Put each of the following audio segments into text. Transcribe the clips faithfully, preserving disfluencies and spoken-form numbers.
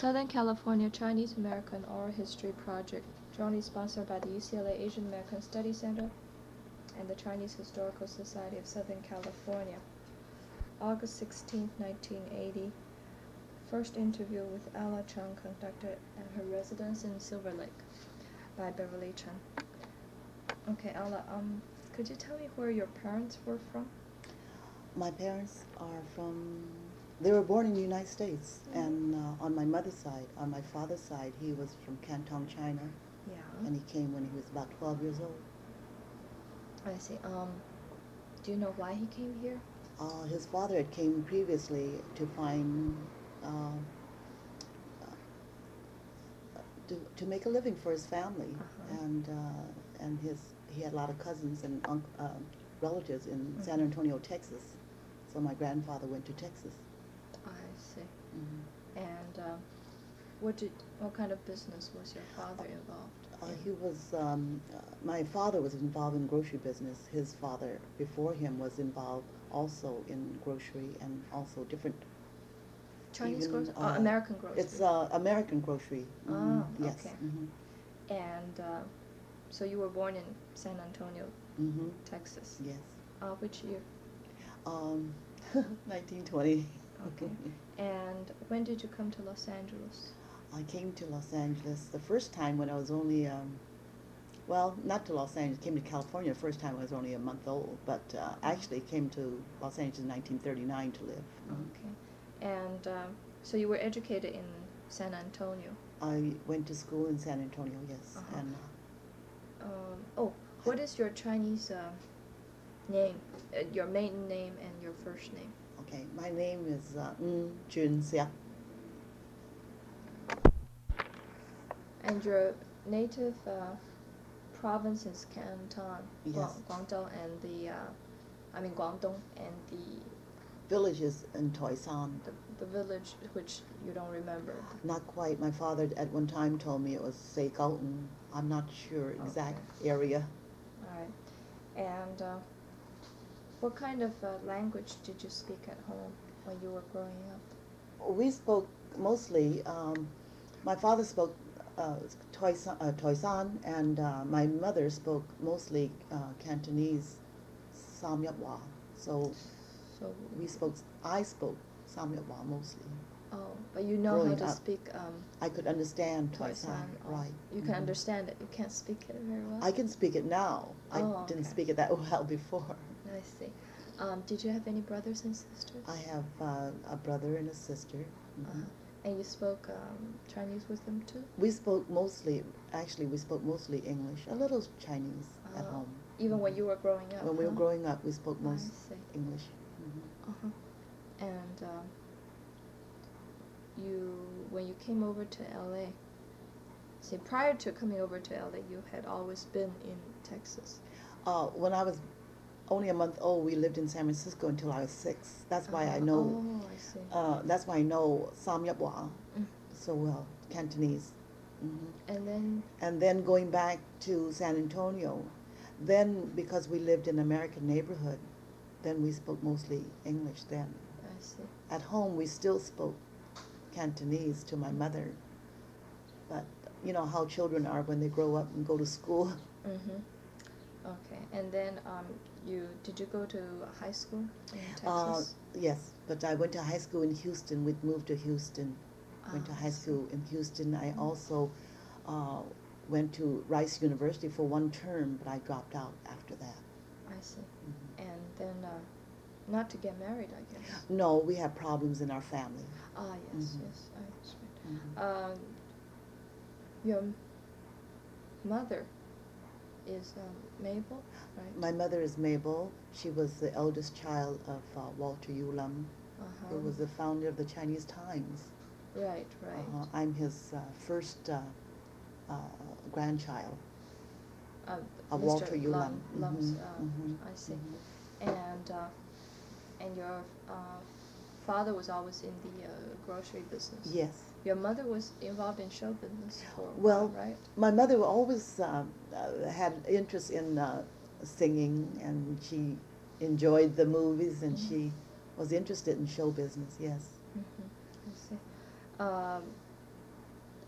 Southern California Chinese American Oral History Project, jointly sponsored by the U C L A Asian American Study Center and the Chinese Historical Society of Southern California. August sixteenth, nineteen eighty. First interview with Ella Chung conducted at her residence in Silver Lake by Beverly Chen. Okay, Ella, um, could you tell me where your parents were from? My parents are from, they were born in the United States, mm-hmm. and uh, on my mother's side, on my father's side, he was from Canton, China. Yeah. And he came when he was about twelve years old. I see. Um, do you know why he came here? Uh, his father had came previously to find, uh, uh, to, to make a living for his family. Uh-huh. And uh, and his, he had a lot of cousins and um, uh, relatives in mm-hmm. San Antonio, Texas. So my grandfather went to Texas. I see. Mm-hmm. And uh, what did what kind of business was your father involved? Uh, he was. Um, uh, my father was involved in grocery business. His father before him was involved also in grocery and also different. Chinese even, grocery, uh, uh, American grocery. It's uh, American grocery. Mm-hmm. Oh, yes. okay. Mm-hmm. And uh, so you were born in San Antonio, mm-hmm. Texas. Yes. Uh, which year? Um, nineteen twenty. Okay. And when did you come to Los Angeles? I came to Los Angeles the first time when I was only, um, well, not to Los Angeles, came to California the first time I was only a month old, but uh, actually came to Los Angeles in nineteen thirty-nine to live. Okay. And um, so you were educated in San Antonio? I went to school in San Antonio, yes. Uh-huh. And um, oh, what is your Chinese uh, name, uh, your maiden name and your first name? Okay, my name is uh, Ng Jun Siak. And your native uh, province is Canton, Yes. Guang, Guangdong, and the, uh, I mean Guangdong, and the Villages in Toisan. the, the village which you don't remember. Not quite. My father at one time told me it was Seigaoten. I'm not sure exact Okay. area. All right. And uh, what kind of uh, language did you speak at home when you were growing up? We spoke mostly, um, my father spoke uh, Toisan, uh, Toisan, and uh, my mother spoke mostly uh, Cantonese, Samyapwa. So So we spoke, I spoke Samyapwa mostly. Oh, but you know Growing how to up, speak um, I could understand Toisan. Toisan, Oh, right. You can mm-hmm. understand it. You can't speak it very well. I can speak it now. I Oh, didn't okay. speak it that well before. I see. Um, did you have any brothers and sisters? I have uh, a brother and a sister. Mm-hmm. Uh-huh. And you spoke um, Chinese with them too? We spoke mostly, actually we spoke mostly English, a little Chinese uh, at home. Even when you were growing up? When we huh? were growing up, we spoke I most see. English. Mm-hmm. Uh-huh. And um, you, when you came over to L A, see, prior to coming over to L A, you had always been in Texas. Uh, when I was only a month old, we lived in San Francisco until I was six. That's why uh, I know. Oh, I see. Uh, that's why I know Samyapwa Mm. so well, Cantonese. Mm-hmm. And then. And then going back to San Antonio, then because we lived in an American neighborhood, then we spoke mostly English then. I see. At home, we still spoke Cantonese to my mother. But you know how children are when they grow up and go to school. Mm-hmm. Okay. And then um, you, did you go to high school in Texas? Uh, yes, but I went to high school in Houston. We moved to Houston. Went to Ah, high school in Houston. I also uh, went to Rice University for one term, but I dropped out after that. I see. Mm-hmm. And then, uh, not to get married, I guess. No, we had problems in our family. Ah, yes, Mhm. yes, I understand. Mm-hmm. Um, your m- mother is um, Mabel, right? My mother is Mabel. She was the eldest child of uh, Walter Ulam, uh-huh. who was the founder of the Chinese Times. Right, right. Uh, I'm his uh, first uh, uh, grandchild Uh, of Mister Walter Ulam. Lum, Lum's, Mhm, uh, mhm, I see. mhm. And uh, and your uh, father was always in the uh, grocery business. Yes. Your mother was involved in show business for a Well, while, right? my mother always uh, uh, had interest in uh, singing, and she enjoyed the movies, and Mhm. she was interested in show business. Yes. Mm-hmm. I see. Um,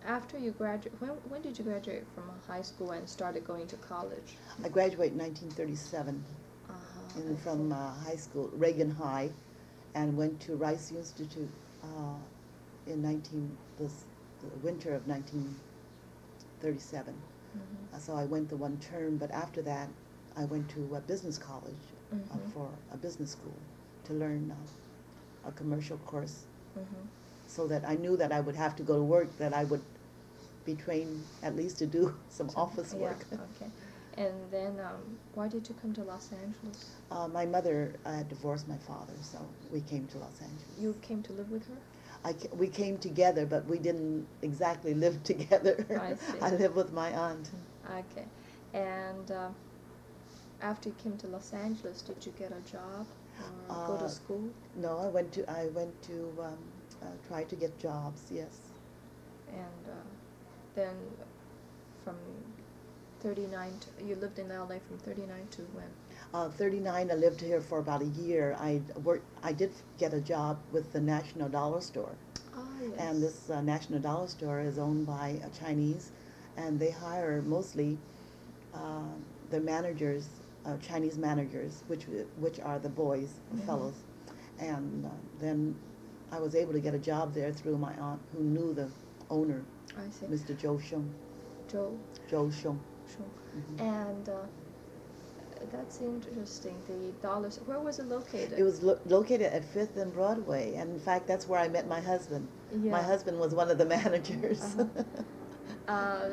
after you graduate, when, when did you graduate from high school and started going to college? I graduated in nineteen thirty-seven Uh-huh, in, I from see. uh, high school, Reagan High, and went to Rice Institute uh, in nineteen, the, the winter of nineteen thirty-seven. Mhm. Uh, so I went the one term, but after that, I went to a business college uh, Mhm. for a business school to learn uh, a commercial course, Mhm. so that I knew that I would have to go to work, that I would be trained at least to do some So, office yeah, work. okay. And then, um, why did you come to Los Angeles? Uh, my mother uh, had divorced my father, so we came to Los Angeles. You came to live with her? I ca- we came together, but we didn't exactly live together. I see. I lived with my aunt. Okay. And uh, after you came to Los Angeles, did you get a job or go to Uh, school? No, I went to I went to um, uh, try to get jobs. Yes. And uh, then from thirty-nine to, you lived in L A from thirty-nine to when? Uh, thirty-nine. I lived here for about a year. I worked. I did get a job with the National Dollar Store, Ah, yes. and this uh, National Dollar Store is owned by a Chinese, and they hire mostly uh, the managers, uh, Chinese managers, which which are the boys, the Mhm. fellows, and uh, then I was able to get a job there through my aunt who knew the owner, I see. Mister Joe Shung. Joe, Joe Shung. sure. Mhm. And uh, that's interesting. The dollars. Where was it located? It was lo- located at Fifth and Broadway, and in fact, that's where I met my husband. Yeah. My husband was one of the managers. Uh-huh. uh,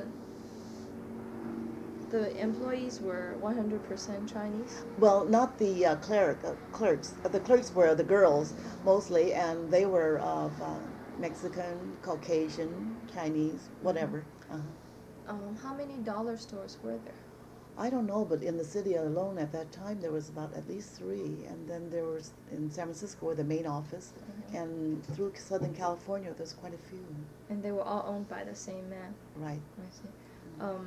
the employees were one hundred percent Chinese. Well, not the uh, clerk, uh, clerks. Uh, the clerks were the girls mostly, and they were of uh, Mexican, Caucasian, Chinese, whatever. Uh-huh. Um, how many dollar stores were there? I don't know, but in the city alone at that time there was about at least three, and then there was in San Francisco the main office, Mhm. and through Southern California there's quite a few. And they were all owned by the same man. Right. I see. Um,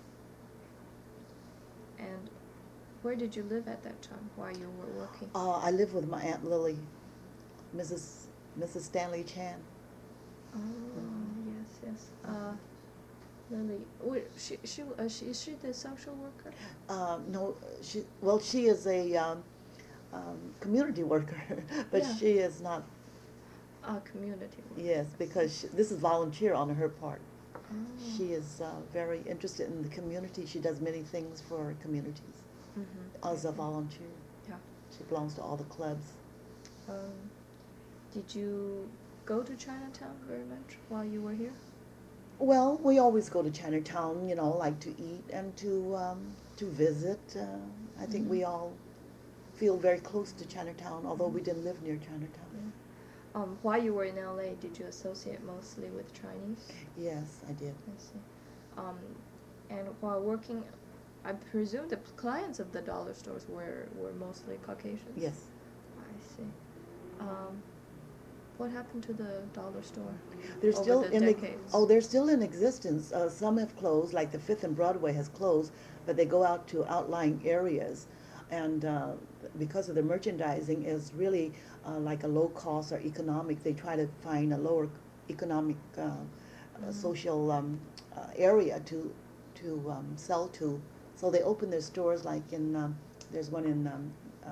and where did you live at that time while you were working? Uh, I lived with my Aunt Lily, Missus Missus Stanley Chan. Oh, yes, yes. Uh, Lily, wait, she, she, uh, she, is she the social worker? Uh, no, she well she is a um, um, community worker, but Yeah. she is not. Uh, community worker. Yes, because she, this is volunteer on her part. Oh. She is uh, very interested in the community. She does many things for communities Mm-hmm. as a volunteer. Yeah. She belongs to all the clubs. Um, did you go to Chinatown very much while you were here? Well, we always go to Chinatown, you know, like to eat and to um, to visit. Uh, I think Mhm. we all feel very close to Chinatown, although we didn't live near Chinatown. Yeah. Um, while you were in L A, did you associate mostly with Chinese? Yes, I did. I see. Um, and while working, I presume the clients of the dollar stores were, were mostly Caucasians? Yes. I see. Um, what happened to the dollar store? They're over still the in decades? oh, they're still in existence. Uh, some have closed, like the Fifth and Broadway has closed, but they go out to outlying areas, and uh, because of the merchandising is really uh, like a low cost or economic. They try to find a lower economic uh, uh, Mhm. social um, uh, area to to um, sell to. So they open their stores like in um, there's one in um, uh,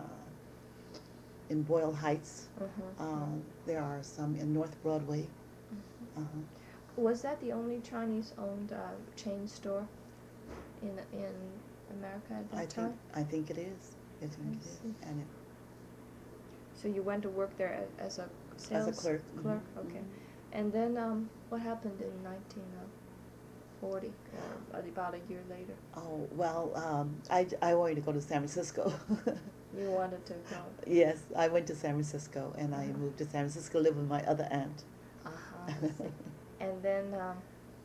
in Boyle Heights. Uh-huh. Uh, there are some in North Broadway. Mhm. Uh-huh. Was that the only Chinese-owned uh, chain store in in America at that I time? think I think it is. I think I it is. see. And it, So you went to work there a- as a sales clerk, Clerk, mhm, okay. mhm. And then um, what happened in nineteen forty, or about a year later? oh well, um, I I wanted to go to San Francisco. You wanted to go. Yes, I went to San Francisco, and I Uh-huh. moved to San Francisco, live with my other aunt. Uh-huh. I see. And then um,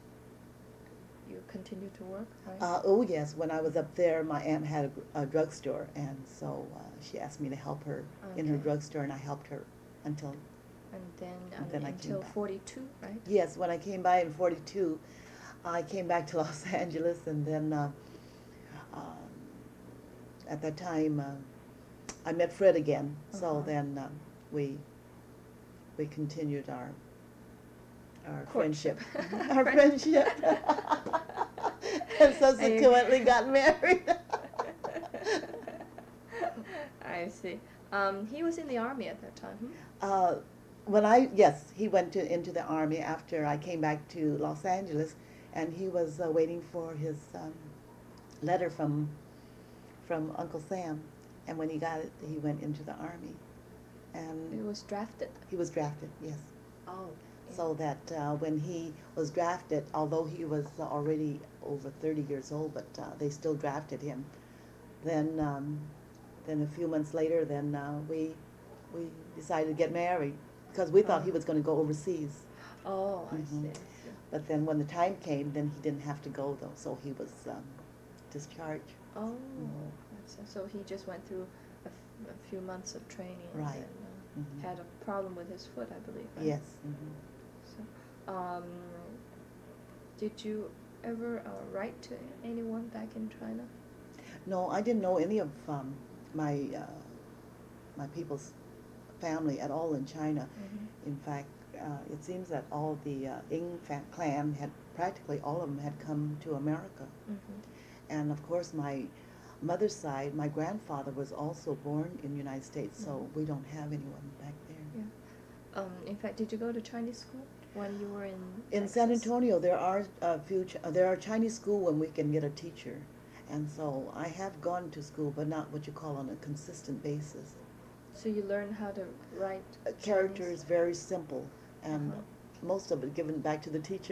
you continued to work, right? Uh, oh yes, when I was up there, my aunt had a, gr- a drugstore, and so uh, she asked me to help her in her Okay. drugstore, and I helped her until And then, and um, then I came until back. forty-two, right? yes, when I came by in forty-two, I came back to Los Angeles, and then uh, um, at that time uh, I met Fred again. So Uh-huh. then um, we we continued our our Courtship. friendship. Our friendship. And subsequently got married. I see. Um, he was in the army at that time. Hmm? Uh, when I, yes, he went to, into the army after I came back to Los Angeles, and he was uh, waiting for his um, letter from from Uncle Sam, and when he got it, he went into the army, and He was drafted. he was drafted. Yes. Oh. Yeah. So that uh, when he was drafted, although he was already over thirty years old, but uh, they still drafted him. Then, um, then a few months later, then uh, we we decided to get married because we thought Oh. he was going to go overseas. Oh, I Mhm. see. I see. But then when the time came, then he didn't have to go though, so he was um, discharged. Oh, Mhm. that's so he just went through a, f- a few months of training Right. and uh, Mhm. had a problem with his foot, I believe. Right? Yes. Hmm. So, um, did you ever uh, write to anyone back in China? No, I didn't know any of um, my uh, my people's family at all in China. Mm-hmm. In fact, uh, it seems that all the uh, Ing fa- clan had practically all of them had come to America, Mm-hmm. and of course my mother's side, my grandfather was also born in the United States, so Mhm. we don't have anyone back there. Yeah. Um, in fact, did you go to Chinese school when you were in In Texas? San Antonio, there are a few. Ch- uh, there are Chinese school when we can get a teacher, and so I have gone to school, but not what you call on a consistent basis. So you learned how to write A character Chinese? is very simple, and Uh-huh. most of it given back to the teacher.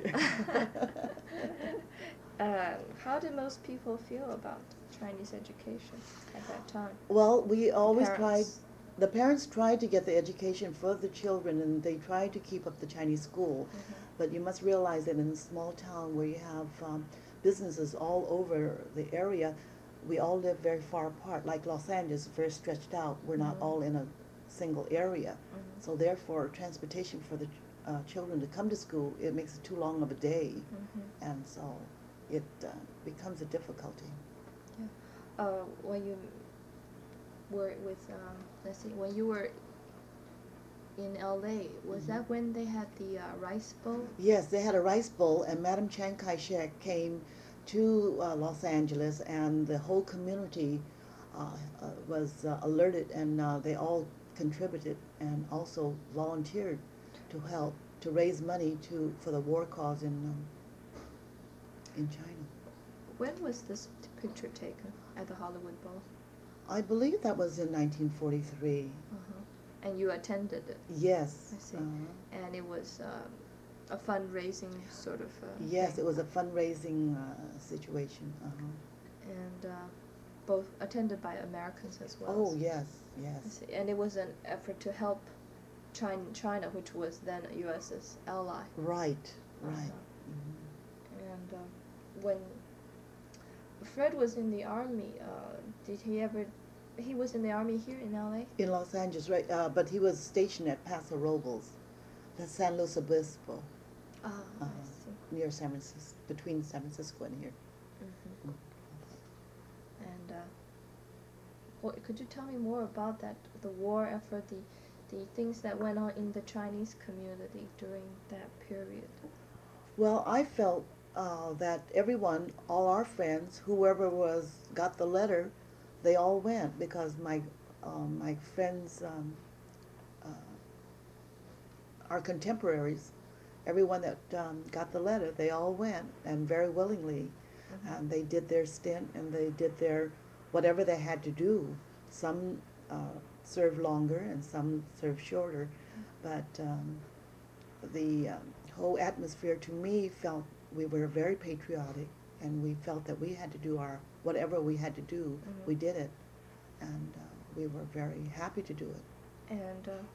uh, how did most people feel about Chinese education at that time? Well, we always tried. Parents? The parents tried to get the education for the children, and they tried to keep up the Chinese school. Mhm. But you must realize that in a small town where you have um, businesses all over the area, we all live very far apart. Like Los Angeles, very stretched out. We're not Mhm. all in a single area. Mhm. So therefore, transportation for the uh, children to come to school, it makes it too long of a day. Mhm. And so it uh, becomes a difficulty. Yeah. Uh, when you were with, um, let's see, when you were in L A, was Mhm. that when they had the uh, rice bowl? Yes, they had a rice bowl, and Madam Chiang Kai-shek came to uh, Los Angeles, and the whole community uh, uh, was uh, alerted, and uh, they all contributed and also volunteered to help to raise money to for the war cause in um, in China. When was this t- picture taken at the Hollywood Bowl? I believe that was in nineteen forty-three. Uh-huh. And you attended it? Yes. I see. Uh-huh. And it was um, a fundraising sort of uh, Yes, thing. it was a fundraising uh, situation. Uh-huh. And uh, both attended by Americans as well. Oh yes, I yes. see. And it was an effort to help China, China, which was then U S's ally. Right, right. Uh-huh. Mhm. And uh, when Fred was in the army, uh, did he ever? He was in the army here in L A. In Los Angeles, right? Uh, but he was stationed at Paso Robles, the San Luis Obispo, Ah, uh, I see. near San Francisco, between San Francisco and here. Hmm. And uh, what, could you tell me more about that, the war effort, the the things that went on in the Chinese community during that period? Well, I felt uh, that everyone, all our friends, whoever was got the letter, they all went because my um, my friends, um, uh, our contemporaries, everyone that um, got the letter, they all went and very willingly, Mhm. and they did their stint and they did their whatever they had to do. Some uh, served longer and some served shorter, but um, the um, whole atmosphere to me felt we were very patriotic, and we felt that we had to do our whatever we had to do. Mhm. We did it, and uh, we were very happy to do it. And uh,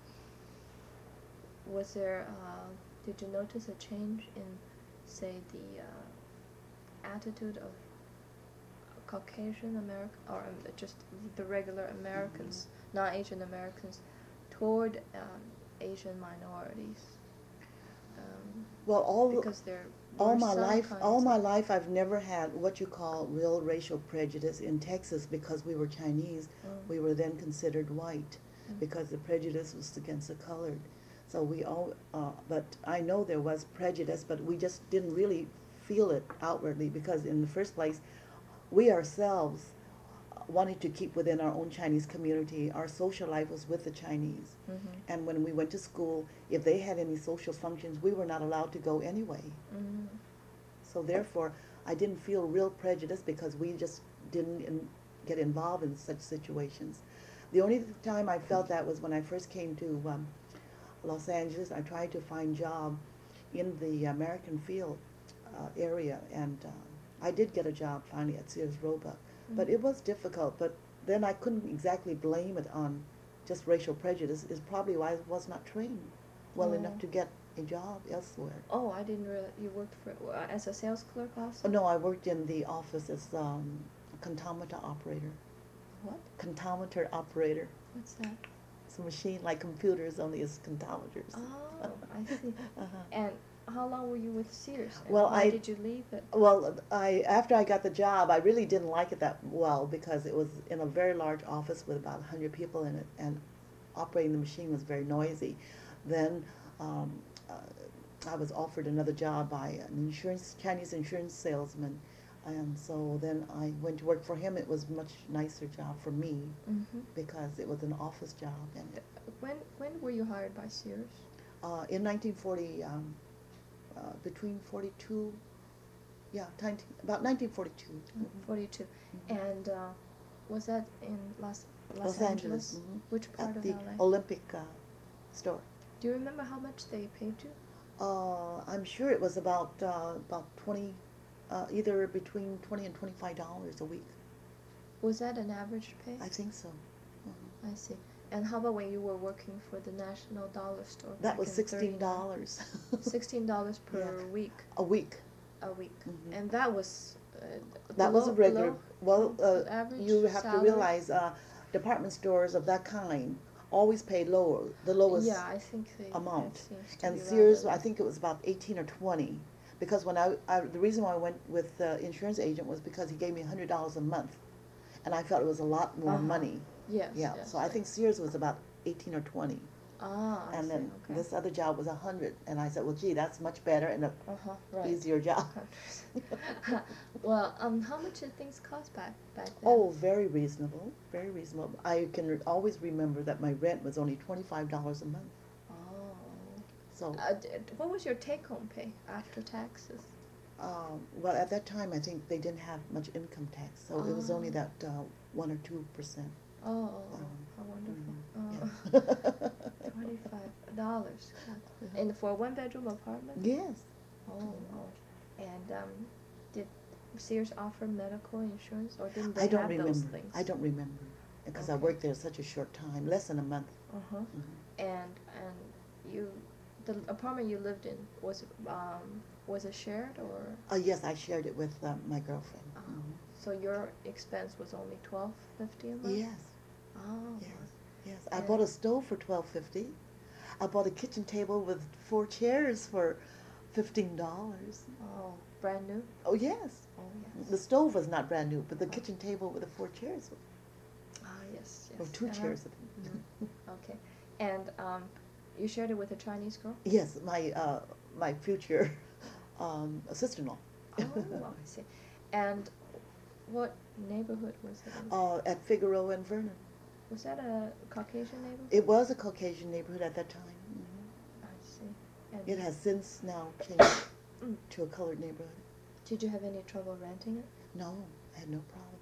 was there? Uh, did you notice a change in, say, the uh, attitude of Caucasian American, or um, just the regular Americans, not Asian Americans, toward um, Asian minorities? Um, Well, all because there all were my some life, kinds all my of- life, I've never had what you call real racial prejudice in Texas because we were Chinese. Mm. We were then considered white Mm. because the prejudice was against the colored. So we all, uh, but I know there was prejudice, but we just didn't really feel it outwardly because in the first place, we ourselves wanted to keep within our own Chinese community. Our social life was with the Chinese. Mm-hmm. And when we went to school, if they had any social functions, we were not allowed to go anyway. Mm-hmm. So therefore, I didn't feel real prejudice because we just didn't in, get involved in such situations. The only time I felt that was when I first came to um, Los Angeles. I tried to find job in the American Field uh, area, and uh, I did get a job finally at Sears Roebuck. Mm-hmm. But it was difficult. But then I couldn't exactly blame it on just racial prejudice. Is probably why I was not trained well Oh. enough to get a job elsewhere. Oh, I didn't realize you worked for uh, as a sales clerk also. Oh, no, I worked in the office as um, a contometer operator. What? Contometer operator. What's that? It's a machine like computers, only it's contometers. Oh, I see. Uh-huh. And how long were you with Sears? And Well, why I- did you leave it? Well, I after I got the job, I really didn't like it that well because it was in a very large office with about one hundred people in it, and operating the machine was very noisy. Then um, uh, I was offered another job by an insurance Chinese insurance salesman, and so then I went to work for him. It was a much nicer job for me Mm-hmm. because it was an office job. And When when were you hired by Sears? uh, in nineteen forty, um, uh, between forty-two, yeah, nineteen, about nineteen forty-two. Mhm. Forty-two. Mhm. And uh, was that in Los Los, Los Angeles, mhm. Which part At of the L A? Olympic uh, store. Do you remember how much they paid you? Uh, I'm sure it was about uh, about twenty, uh, either between twenty and twenty-five dollars a week. Was that an average pay? I think so. Mhm. I see. And how about when you were working for the National Dollar Store? That back was in sixteen thirty-nine? dollars. Sixteen dollars per Yeah. week. A week. A week. Mhm. And that was. Uh, That was a below- regular. below Well, uh, average you have salary? to realize uh, department stores of that kind always pay lower, the lowest. Yeah, I think they. amount. That seems to And be Sears, rather- I think it was about eighteen or twenty, because when I, I the reason why I went with the insurance agent was because he gave me a hundred dollars a month, and I felt it was a lot more Uh-huh. money. Yes. Yeah, yes. so I think Sears was about eighteen or twenty, Ah, I and see, then okay. this other job was a hundred, and I said, well, gee, that's much better and a Uh-huh, right. easier job. Well, um, how much did things cost back back then? Oh, very reasonable, very reasonable. I can re- always remember that my rent was only twenty-five dollars a month. Oh. So, Uh, d- what was your take-home pay after taxes? um, well, at that time, I think they didn't have much income tax, so it was only Oh. that uh, one or two percent. Oh, Um, how wonderful! Mm, Oh, yeah. twenty-five dollars. Uh-huh. And for a one-bedroom apartment? Yes. Oh, oh. And um, did Sears offer medical insurance, or didn't they I don't have remember. those things? I don't remember because I Okay. worked there such a short time, less than a month. Uh huh. Mhm. And and you, the apartment you lived in was um was it shared or? Uh, yes, I shared it with uh, my girlfriend. Oh. Mhm. So your expense was only twelve fifty a month? Yes, Oh. yes, yes. I And- bought a stove for twelve fifty. I bought a kitchen table with four chairs for fifteen dollars. Oh, brand new? Oh yes. Oh, yes. The stove was not brand new, but the kitchen table with the four chairs, Ah, yes, yes. or two And I- chairs. I think. Mhm. Okay. And um, you shared it with a Chinese girl? Yes, my uh, my future um, sister-in-law. Oh, I see. And what neighborhood was it in? uh, at Figaro and Vernon. Was that a Caucasian neighborhood? It was a Caucasian neighborhood at that time. Mhm. I see. And It has since now changed Mm. to a colored neighborhood. Did you have any trouble renting it? No, I had no problem.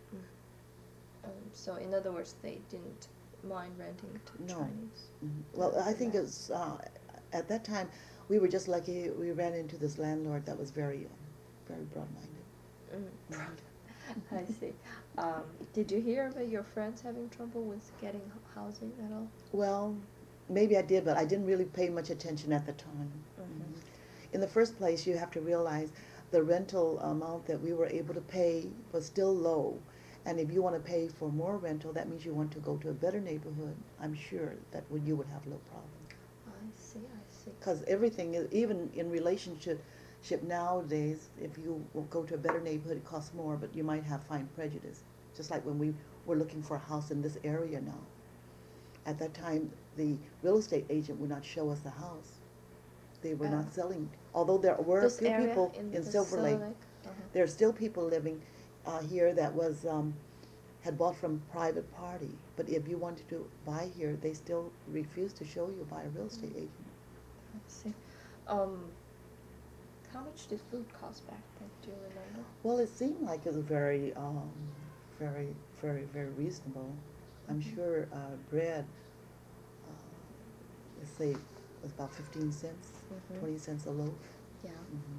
Um, so, in other words, they didn't mind renting to No. Chinese. Mhm. Well, I think it's uh, at that time we were just lucky. We ran into this landlord that was very, um, very broad-minded. Mm. Mhm. I see. Um, did you hear about your friends having trouble with getting h- housing at all? Well, maybe I did, but I didn't really pay much attention at the time. Mhm. Mhm. In the first place, you have to realize the rental amount that we were able to pay was still low. And if you want to pay for more rental, that means you want to go to a better neighborhood. I'm sure that would, you would have no problem. I see, I see. Because everything, is, even in relationship ship nowadays, if you will go to a better neighborhood, it costs more, but you might have fine prejudice. Just like when we were looking for a house in this area now. At that time, the real estate agent would not show us the house. They were Uh, not selling, although there were a This few area people in in the Silver Lake. Uh-huh. There are still people living uh, here that was um, had bought from private party. But if you wanted to buy here, they still refuse to show you by a real estate Mm. agent. I see. Um, how much did food cost back then? Do you remember? Well, it seemed like it was very, um, very, very, very reasonable. I'm Mhm. sure uh, bread, uh, let's say, was about fifteen cents, Mhm. twenty cents a loaf. Yeah.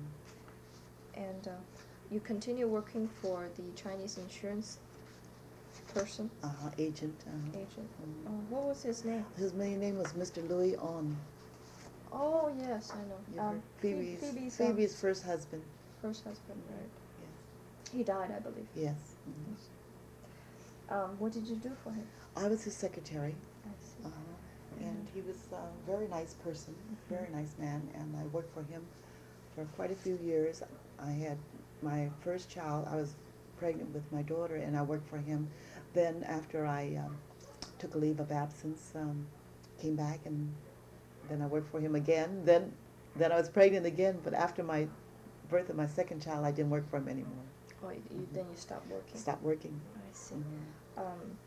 hmm And uh, you continue working for the Chinese insurance person, Uh, agent. Uh, agent. mhm. Uh, what was his name? His main name was Mister Louis On. Oh yes, I know. You Um, heard? Phoe- Phoebe's, Phoebe's, um, Phoebe's first husband. first husband, right? Yes. He died, I believe. Yes. mhm. Yes. Um, what did you do for him? I was his secretary. I see. Uh, and he was a very nice person, very nice man, and I worked for him for quite a few years. I had my first child, I was pregnant with my daughter, and I worked for him. Then after I um, took a leave of absence, um, came back, and then I worked for him again. Then, then I was pregnant again, but after my birth of my second child, I didn't work for him anymore. Oh, you, you, Mhm. then you stopped working. Stopped working. I see. Mhm. Um,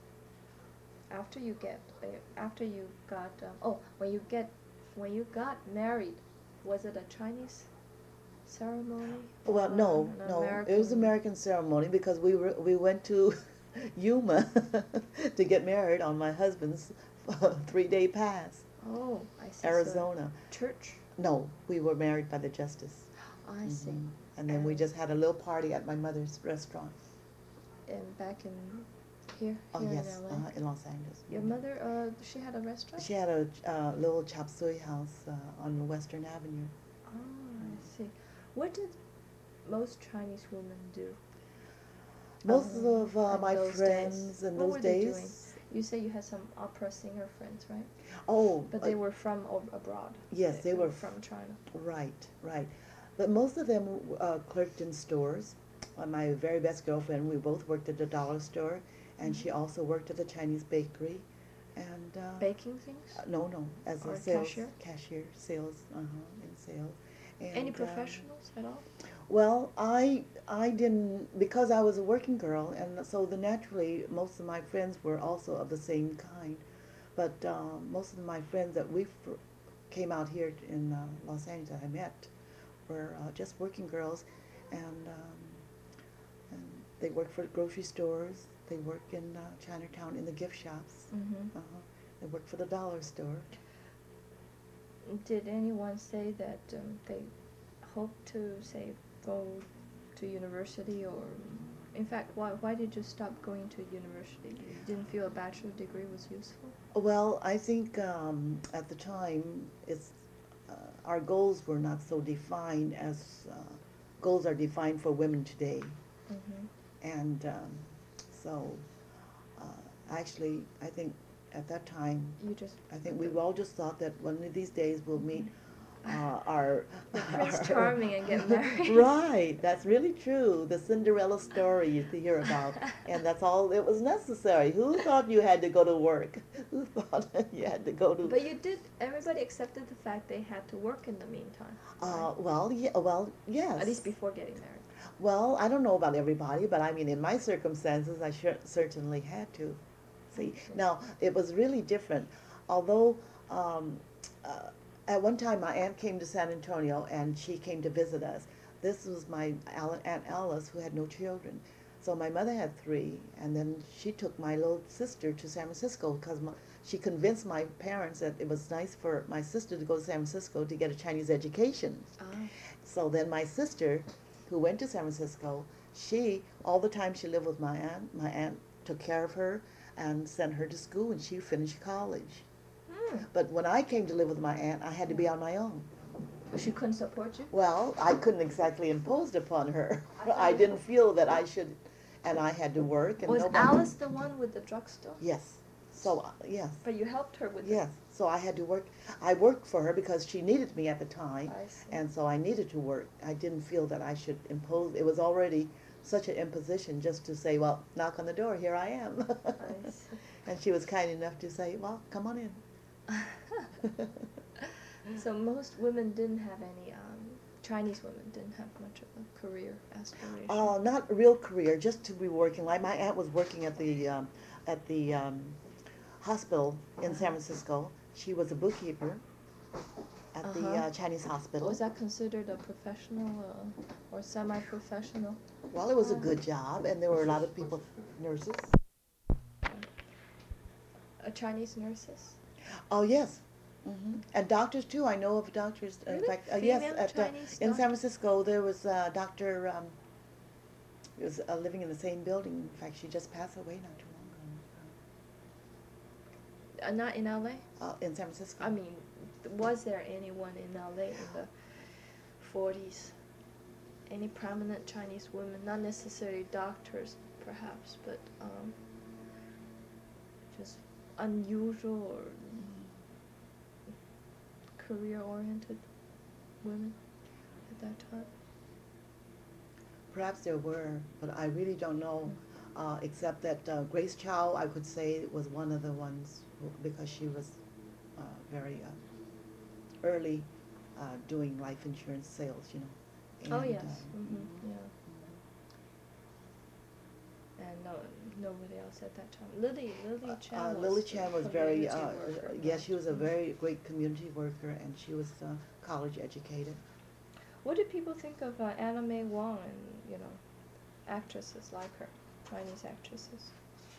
after you get, uh, after you got, um, oh, when you get, when you got married, was it a Chinese ceremony? Well, or no, an no, American? it was American ceremony because we were we went to Yuma to get married on my husband's three day pass, Oh, I see. So Arizona. church. No, we were married by the justice. I see. Mhm. And then we And- just had a little party at my mother's restaurant. And back in here, Oh here yes, in L A. uh, in Los Angeles. Your Mhm. mother, uh, she had a restaurant. She had a uh, little chop suey house uh, on Western Avenue. Oh, I see. What did most Chinese women do? Most um, of uh, in my those friends days? in What those were they days. doing? You say you had some opera singer friends, right? Oh, But uh, they were from ob- abroad. yes, they were from China. Right, right. But most of them uh, clerked in stores. Uh, my very best girlfriend, we both worked at the dollar store, and she Mhm. also worked at the Chinese bakery. And uh, Baking things? uh, no, no, as Or a sales cashier? cashier, sales, uh-huh, in sales. And, Any uh, professionals at all? well, I I didn't because I was a working girl, and so the naturally most of my friends were also of the same kind. But um, most of my friends that we fr- came out here in uh, Los Angeles that I met were uh, just working girls, and um, and they work for grocery stores. They work in uh, Chinatown in the gift shops. Mm-hmm. Uh-huh. They work for the dollar store. Did anyone say that um, they hope to, say, go to university, or in fact, why why did you stop going to university? You didn't feel a bachelor degree was useful? Well, I think um, at the time, it's uh, our goals were not so defined as uh, goals are defined for women today, Mm-hmm. and um, so uh, actually, I think at that time, You just. I think we all just thought that one of these days we'll meet Mhm. uh, our You're Prince our- Charming and get married. Right, that's really true. The Cinderella story you used to hear about, and that's all that was necessary. Who thought you had to go to work? Who thought you had to go to? But you did. Everybody accepted the fact they had to work in the meantime. Uh, right? well, yeah, well, yes. At least before getting married. Well, I don't know about everybody, but I mean, in my circumstances, I sure, certainly had to. See, Okay. now it was really different. Although um, uh, at one time my aunt came to San Antonio and she came to visit us. This was my Al- Aunt Alice, who had no children. So my mother had three, and then she took my little sister to San Francisco because she convinced my parents that it was nice for my sister to go to San Francisco to get a Chinese education. Ah. So then my sister, who went to San Francisco, she, all the time she lived with my aunt, my aunt took care of her and sent her to school, and she finished college. Hmm. But when I came to live with my aunt, I had to be on my own. She couldn't support you? Well, I couldn't exactly impose it upon her. I didn't feel that I should, and I had to work. And Was nobody, Alice the one with the drugstore? Yes. So, uh, yes. But you helped her with Yes. So I had to work. I worked for her because she needed me at the time. I see. And so I needed to work. I didn't feel that I should impose. It was already such an imposition just to say, well, knock on the door, here I am. I see. And she was kind enough to say, well, come on in. So most women didn't have any, um, Chinese women didn't have much of a career aspiration. Uh, not a real career, just to be working. Like my aunt was working at the um, at the um, hospital in San Francisco. She was a bookkeeper at the Uh-huh. uh, Chinese hospital. Was that considered a professional uh, or semi-professional? Well, it was a good job, and there were a lot of people, nurses. Uh, Chinese nurses? Oh yes, hmm and doctors too. I know of doctors. In Really? fact, uh, yes, Female at, uh, Chinese in San doctors? Francisco there was a doctor. Um, who was uh, living in the same building. In fact, she just passed away not too long Uh, not in L A? ago. Uh, in San Francisco. I mean, was there anyone in L A in the forties? Any prominent Chinese women? Not necessarily doctors, perhaps, but um, just unusual or career-oriented women at that time? Perhaps there were, but I really don't know. Uh, except that uh, Grace Chow, I could say, was one of the ones who, because she was uh, very uh, early uh, doing life insurance sales, you know. Oh And, yes, uh, mm-hmm. Yeah. And no, nobody else at that time. Lily, Lily Chan. Uh, was Lily the Chan was very, community uh, worker, yes, right? she was a Mhm. very great community worker, and she was uh, college educated. What do people think of uh, Anna May Wong and you know, actresses like her, Chinese actresses?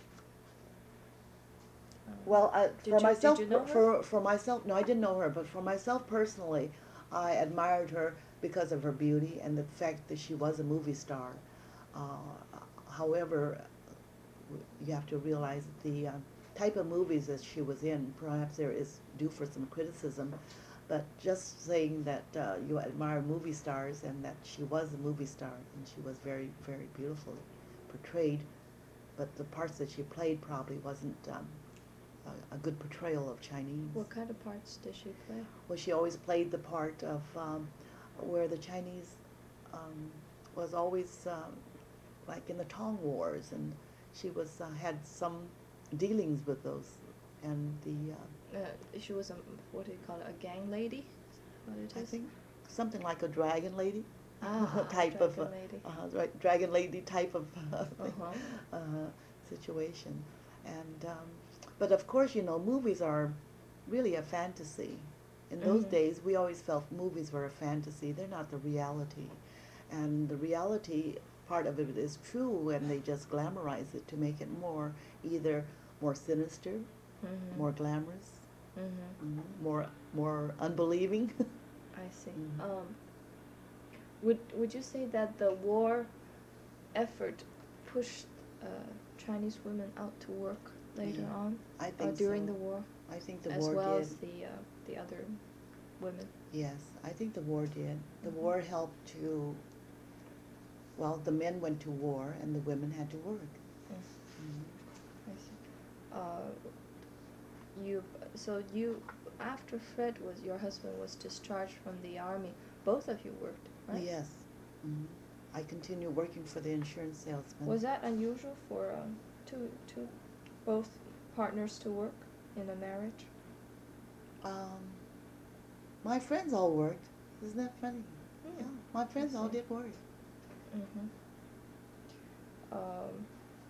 Um, Well, uh, did for you, myself, did you know for her? for myself, no, I didn't know her, but for myself personally, I admired her because of her beauty and the fact that she was a movie star. Uh, however, you have to realize that the uh, type of movies that she was in, perhaps there is due for some criticism, but just saying that uh, you admire movie stars and that she was a movie star and she was very, very beautifully portrayed, but the parts that she played probably wasn't um, a, a good portrayal of Chinese. What kind of parts did she play? Well, she always played the part of um, where the Chinese um, was always um, like in the Tong Wars, and she was uh, had some dealings with those, and the uh, Uh, she was a, what do you call it, a gang lady? Is that what it I is? think something like a dragon lady Ah, type of uh, dragon lady. uh, right, dragon lady type of uh, thing, Uh-huh. uh, situation, and um, but of course, you know, movies are really a fantasy. In those Mhm. days, we always felt movies were a fantasy. They're not the reality, and the reality part of it is true, and they just glamorize it to make it more either more sinister, Mhm. more glamorous, Mhm. mhm, more more unbelieving. I see. Mhm. Um, would would you say that the war effort pushed uh, Chinese women out to work later Yeah, on, I uh, think during so. the war, I think the as war well did. as the uh, the other women? Yes, I think the war did. The Mhm. war helped to, well, the men went to war and the women had to work. Mm. Mhm. I see. Uh, you so you after Fred was your husband was discharged from the army. Both of you worked, right? Yes. Mhm. I continued working for the insurance salesman. Was that unusual for um, two two both partners to work in a marriage? Um, my friends all worked. Isn't that funny? Hmm. Yeah, my friends all see. did work. Mm-hmm. Um,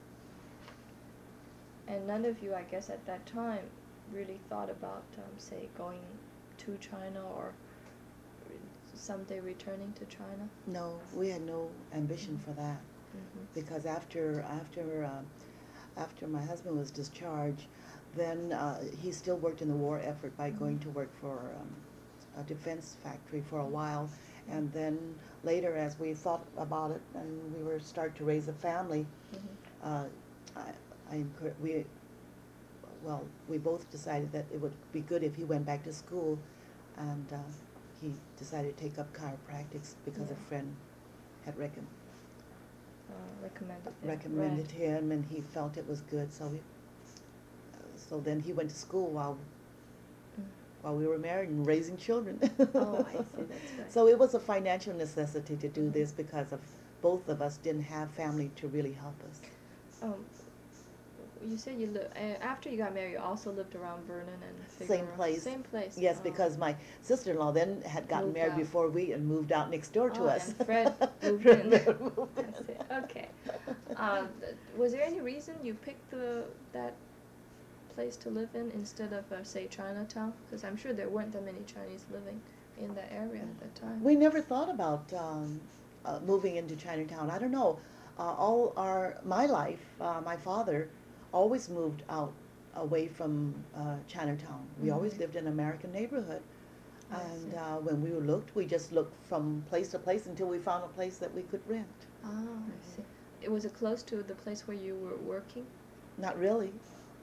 and none of you, I guess, at that time, really thought about, um, say, going to China or re- someday returning to China. No, we had no ambition for that Mm-hmm. because after after uh, after my husband was discharged, then uh, he still worked in the war effort by going to work for um, a defense factory for a while, and then later, as we thought about it and we were start to raise a family, Mm-hmm. uh, I, I encour- we well we both decided that it would be good if he went back to school, and uh, he decided to take up chiropractics because a Yeah. friend had recommended. Uh, recommended. Yeah. recommended Right. him, and he felt it was good. So he, so then he went to school while Mm. while we were married and raising children. Oh, I see. That's right. So it was a financial necessity to do Mhm. this because of both of us didn't have family to really help us. Um, you said you lived uh, after you got married. You also lived around Vernon and Same Figueroa. place. Same place. Yes, Oh. because my sister-in-law then had gotten Moved married out. before we and moved out next door to Oh, us. and Fred moved Fred in. moved in. I see. Okay. Um, th- was there any reason you picked the that place to live in instead of uh, say Chinatown? Because I'm sure there weren't that many Chinese living in that area at that time. We never thought about um, uh, moving into Chinatown. I don't know. Uh, all our my life, uh, my father always moved out away from uh, Chinatown. We always Mhm. lived in an American neighborhood, I and see. uh, when we looked, we just looked from place to place until we found a place that we could rent. Oh, I see. It was it close to the place where you were working? Not really.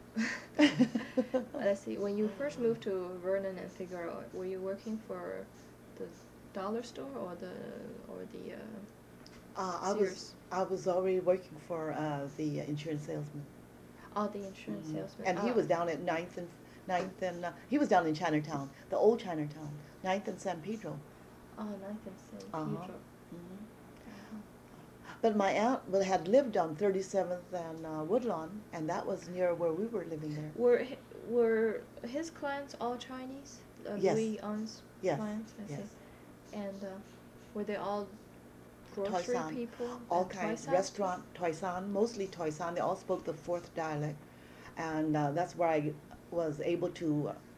Let's see. When you first moved to Vernon and Figueroa, were you working for the dollar store or the or the uh, Uh, I was Sears? I was already working for uh, the insurance salesman. Oh, the insurance Mhm. salesman. And he Oh. was down at Ninth and Ninth and uh, he was down in Chinatown, the old Chinatown, Ninth and San Pedro. Oh, Ninth and San Uh-huh. Pedro. Mhm. Uh-huh. But my aunt well, had lived on thirty-seventh and uh, Woodlawn, and that was near where we were living there. Were hi- were his clients all Chinese? Uh, Yes. Louis On's Yes, clients, I yes. see. And uh, were they all grocery Toisan, people? all and kinds, Toisan? restaurant, Toisan, mostly Toisan. They all spoke the fourth dialect, and uh, that's where I was able to